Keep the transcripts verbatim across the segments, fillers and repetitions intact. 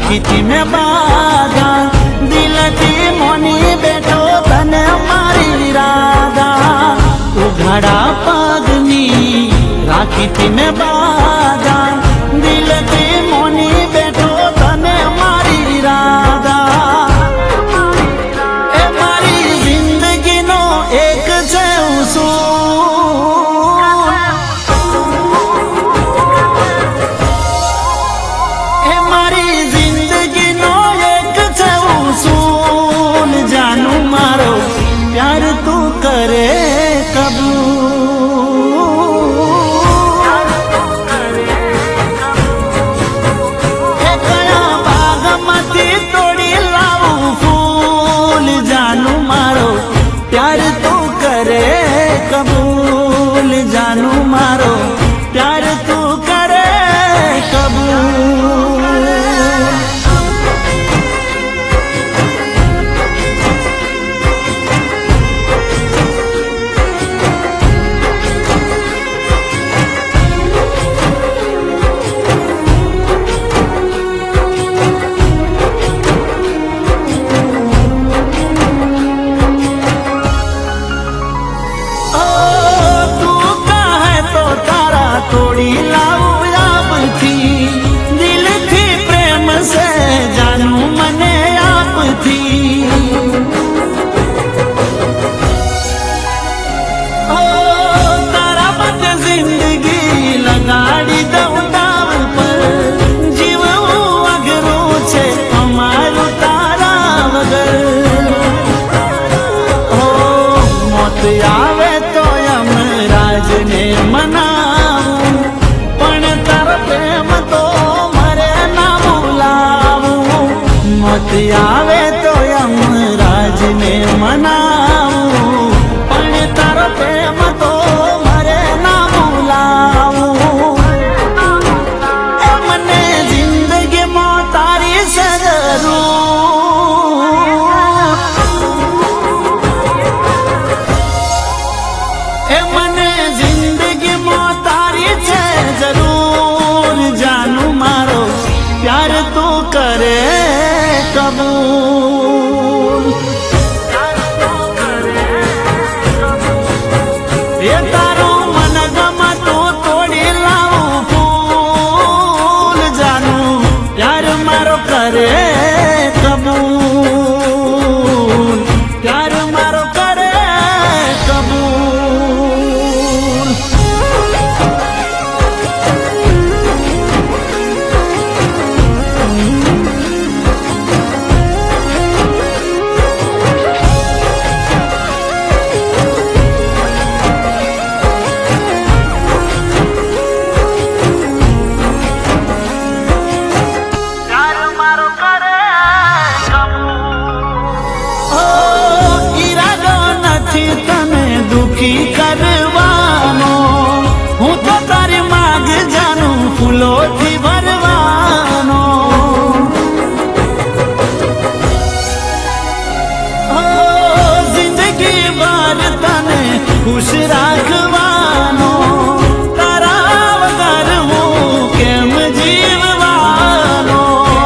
राखी थी मैं बाधा दिल थी मोनी बैठो तने मारी राधा उघड़ा पगनी राखी थी मैं बाधा दिल थी मोनी बैठो तने मारी राधा ए मारी जिंदगी नो एक छे कबूल जानू मारो प्यार तू करे कबूल। थोड़ी लाऊ आप थी दिल थी प्रेम से जानू मने आप थी ओ तारा बद जिंदगी लगाड़ी दऊ दाव पर जीव अगरू छे अमारू तारा वगर ओ मौत आवे तो यमराज ने मना मौत आवे तो यमराज ने मनाऊं पण तारो प्रेम तो मरे ना भूलाऊं ए मने जिंदगी में तारी से जरूर ए मने जिंदगी में तारी से जरूर जानू मारो प्यार तू करे कबूल ये तारो मन गम तू तोड़ी लाऊ फूल जानू प्यार मारो करे कबूल प्यार मारो करे कबूल। दुखी करवानो हूँ तो तारी मांग जानू फूलो थी भरवानो ओ जिंदगी भर तने खुश राखवानो तारा वगर हूँ केम जीववानो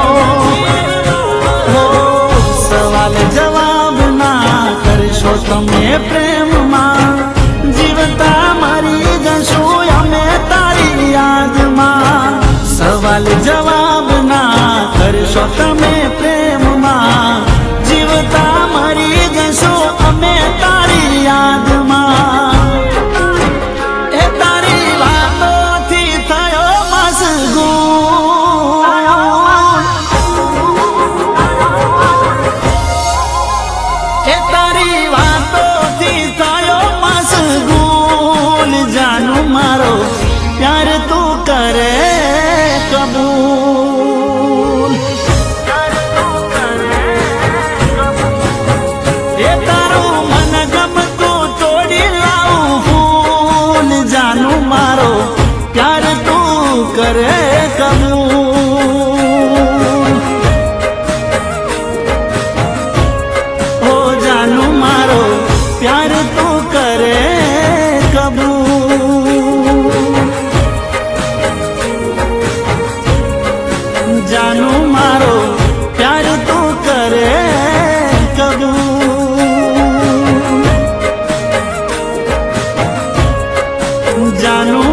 ओ सवाल जवाब ना करशो तमे प्रेम जीवता मरी जशो अमे तारी याद मां सवाल जवाब ना करशो तमे प्रेम मां जीवता मरी जशो अमे तारी याद मां ए तारी वातो थी थयो मशगूल ए तारी वातो थी थयो जानू मारो प्यार तू करे कबूल ये तारो मन गम तू तोड़ी लाऊ फूल जानू मारो प्यार तू करे कबूल ओ जानू मारो प्यार तू करे जानू मारो जानू